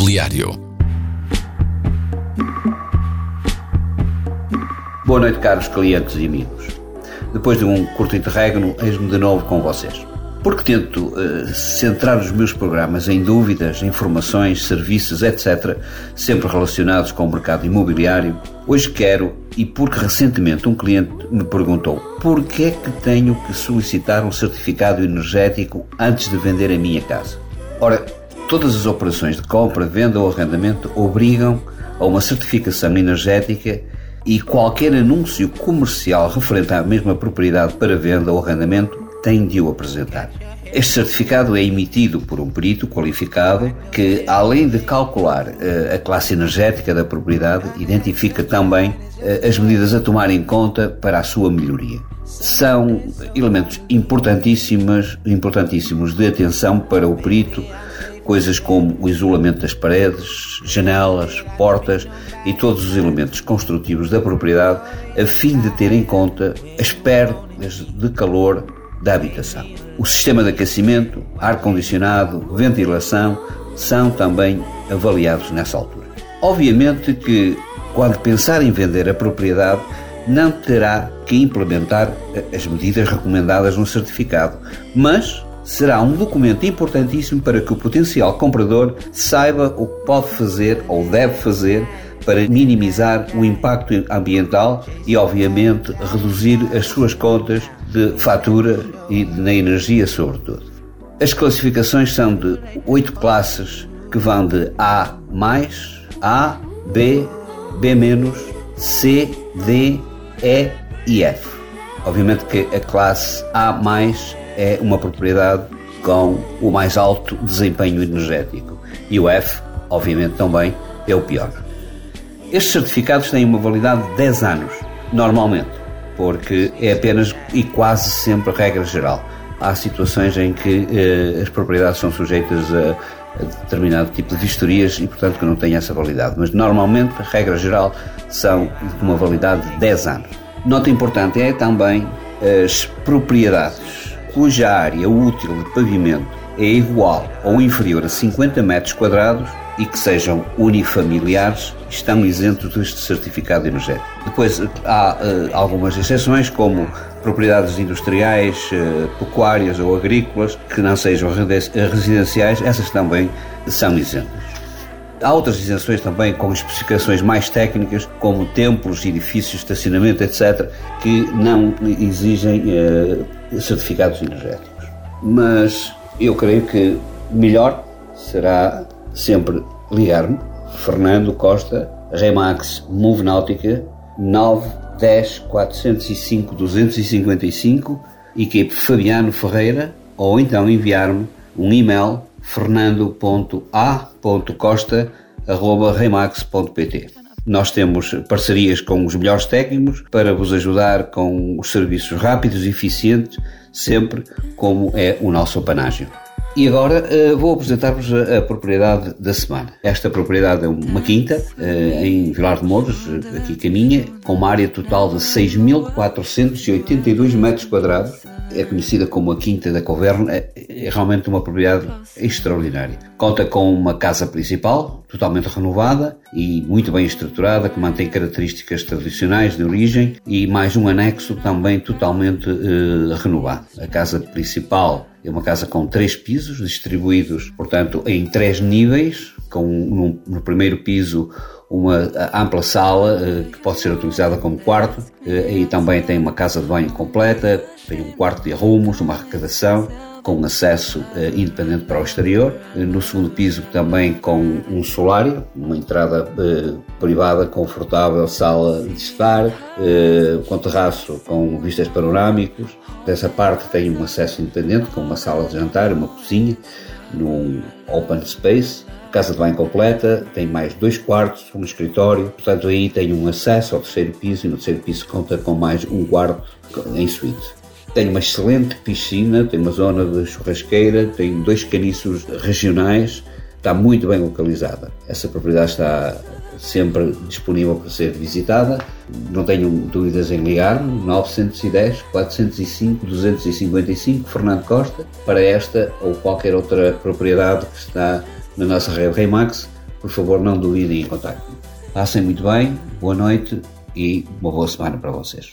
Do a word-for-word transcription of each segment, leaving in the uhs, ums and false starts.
Imobiliário. Boa noite, caros clientes e amigos. Depois de um curto interregno, eis-me de novo com vocês. Porque tento uh, centrar os meus programas em dúvidas, informações, serviços, etcétera, sempre relacionados com o mercado imobiliário, hoje quero, e porque recentemente um cliente me perguntou por que é que tenho que solicitar um certificado energético antes de vender a minha casa. Ora, todas as operações de compra, venda ou arrendamento obrigam a uma certificação energética e qualquer anúncio comercial referente à mesma propriedade para venda ou arrendamento tem de o apresentar. Este certificado é emitido por um perito qualificado que, além de calcular uh, a classe energética da propriedade, identifica também uh, as medidas a tomar em conta para a sua melhoria. São elementos importantíssimos, importantíssimos de atenção para o perito, coisas como o isolamento das paredes, janelas, portas e todos os elementos construtivos da propriedade, a fim de ter em conta as perdas de calor da habitação. O sistema de aquecimento, ar-condicionado, ventilação são também avaliados nessa altura. Obviamente que, quando pensar em vender a propriedade, não terá que implementar as medidas recomendadas no certificado, mas será um documento importantíssimo para que o potencial comprador saiba o que pode fazer ou deve fazer para minimizar o impacto ambiental e, obviamente, reduzir as suas contas de fatura e na energia, sobretudo. As classificações são de oito classes que vão de A mais, A, B, B menos, C, D, E e F. Obviamente que a classe A mais é uma propriedade com o mais alto desempenho energético e o F, obviamente, também é o pior. Estes certificados têm uma validade de dez anos, normalmente, porque é apenas e quase sempre regra geral. Há situações em que eh, as propriedades são sujeitas a, a determinado tipo de vistorias e, portanto, que não têm essa validade. Mas, normalmente, a regra geral são de uma validade de dez anos. Nota importante é também as propriedades cuja área útil de pavimento é igual ou inferior a cinquenta metros quadrados e que sejam unifamiliares, estão isentos deste certificado energético. Depois há uh, algumas exceções, como propriedades industriais, uh, pecuárias ou agrícolas, que não sejam residenciais, essas também são isentas. Há outras isenções também com especificações mais técnicas, como templos, edifícios, estacionamento, etcétera, que não exigem uh, certificados energéticos. Mas eu creio que melhor será sempre ligar-me, Fernando Costa, Remax Move Náutica, nove dez quatrocentos e cinco duzentos e cinquenta e cinco, equipe Fabiano Ferreira, ou então enviar-me um e-mail fernando ponto a ponto costa arroba remax ponto pt. Nós temos parcerias com os melhores técnicos para vos ajudar com os serviços rápidos e eficientes, sempre como é o nosso apanágio. E agora uh, vou apresentar-vos a, a propriedade da semana. Esta propriedade é uma quinta uh, em Vilar de Mouros, aqui caminha, com uma área total de seis mil quatrocentos e oitenta e dois metros quadrados. É conhecida como a Quinta da Coverna, é, é realmente uma propriedade extraordinária. Conta com uma casa principal, totalmente renovada e muito bem estruturada, que mantém características tradicionais de origem, e mais um anexo também totalmente uh, renovado. A casa principal é uma casa com três pisos, distribuídos, portanto, em três níveis, com no, no primeiro piso uma ampla sala uh, que pode ser utilizada como quarto, uh, e também tem uma casa de banho completa, tem um quarto de arrumos, uma arrecadação, com acesso uh, independente para o exterior. Uh, no segundo piso também com um solário, uma entrada uh, privada, confortável, sala de estar, uh, com terraço com vistas panorâmicos. Dessa parte tem um acesso independente, com uma sala de jantar, uma cozinha, num open space. Casa de banho completa, tem mais dois quartos, um escritório, portanto aí tem um acesso ao terceiro piso, e no terceiro piso conta com mais um quarto em suíte. Tem uma excelente piscina, tem uma zona de churrasqueira, tem dois caniços regionais, está muito bem localizada. Essa propriedade está sempre disponível para ser visitada. Não tenho dúvidas em ligar-me, nove um zero, quatro zero cinco, dois cinco cinco, Fernando Costa, para esta ou qualquer outra propriedade que está na nossa rede Remax, por favor não duvidem em contacto-me. Passem muito bem, boa noite e uma boa semana para vocês.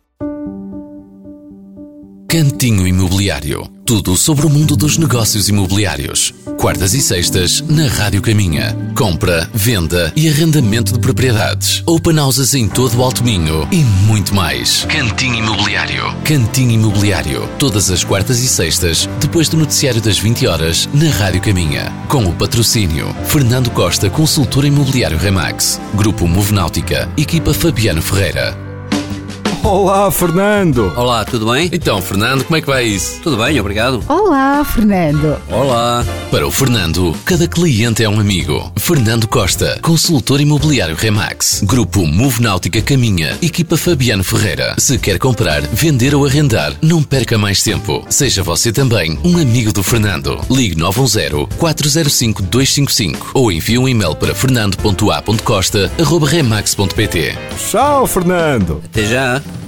Cantinho Imobiliário. Tudo sobre o mundo dos negócios imobiliários. Quartas e sextas, na Rádio Caminha. Compra, venda e arrendamento de propriedades. Open houses em todo o Alto Minho e muito mais. Cantinho Imobiliário. Cantinho Imobiliário. Todas as quartas e sextas, depois do noticiário das vinte horas, na Rádio Caminha. Com o patrocínio Fernando Costa, consultor imobiliário Remax. Grupo Movenáutica. Equipa Fabiano Ferreira. Olá, Fernando! Olá, tudo bem? Então, Fernando, como é que vai isso? Tudo bem, obrigado. Olá, Fernando! Olá! Para o Fernando, cada cliente é um amigo. Fernando Costa, consultor imobiliário Remax. Grupo Movenáutica Caminha, equipa Fabiano Ferreira. Se quer comprar, vender ou arrendar, não perca mais tempo. Seja você também um amigo do Fernando. Ligue nove um zero, quatro zero cinco, dois cinco cinco ou envie um e-mail para fernando ponto a ponto costa arroba remax ponto pt. Tchau, Fernando! Até já!